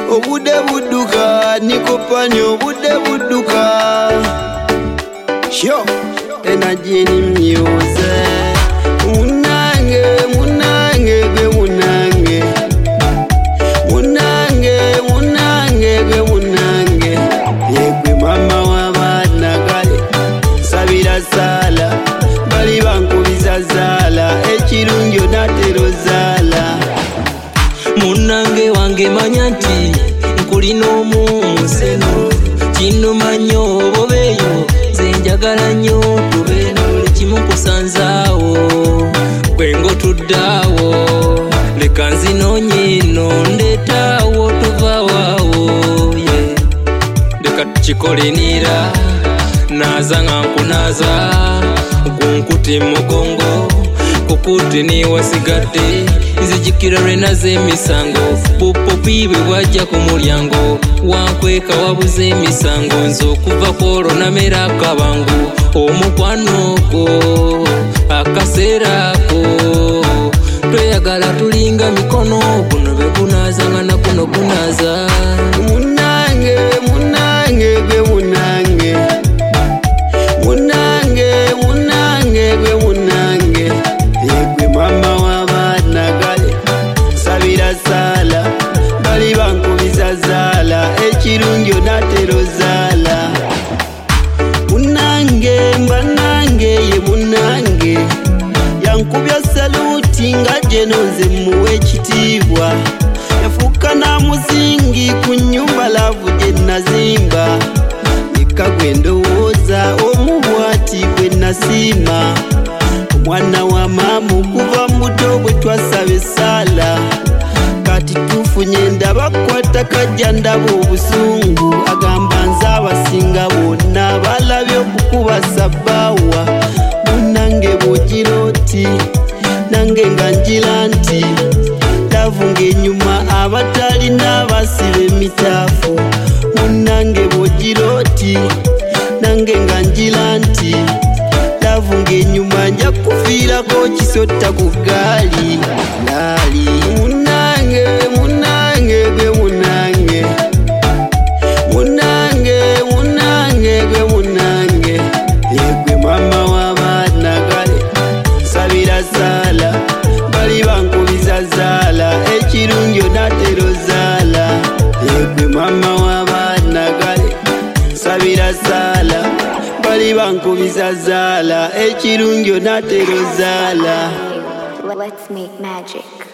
Obude budduka nikopanye obude budduka Sho energy ni music Munange munange gwe munange Munange munange gwe munange Yegwe mama w'abaana kale sabira sala bali bankubiza zaala ekirungi onatera ozaala Munange wange manya nti nkulina omunseno kino manyo obobeeyo nze njagala nnyo tubeeno buli kimu nkusanzaawo gwe ng'otuddaawo leka nzinoonye eno ndeetaawo tuvaawo leka tukikolenera naaza nga nkunaaza gunkuti mugongo kukuti niwasigadde nzijikira lwena z'emisango pupopi bwe bwajja ku mulyango wankweka wabuze emisango nze okuva kwolwo namera akabangu omukwano gwo akaseera ko tweyagala tulinga mikono guno be gunaaza nga nakuno gunaaza Munange munange gwe munange Munange munange gwe munange Yegwe mama w'abaana kale sabira saala bali bankubiza zaala ekirungi onatera ozaala Munange mbanange ye munange yankubya saluti nga jeno nze muwe ekitiibwa yafuuka na muzingi ku nnyumba laavu gye nazimba yekka gwe ndowooza omubwati gwe nasiima omwana wa maama okuva muto bwe twasaba essaala kati tufunye ndaba kwata kajja ndaba obusungu agamba nze abasinga bonna balabye okukuba sabbaawa munange bw'ogira oti nange nga ngira nti laavu ng'ennyuma abatalina basiba emitaafu munange bw'ogira oti nange nga ngira nti laavu ng'ennyuma nja kufiirako kisotta ku gaali laali munange munange gwe munange Munange munange gwe munange Yegwe mama w'abaana kale sabira saala bali bankubiza zaala ekirungi onatera ozaala Yegwe mama w'abaana kale sabira saala bali bankubiza zaala ekirungi onatera ozaala Let's make magic.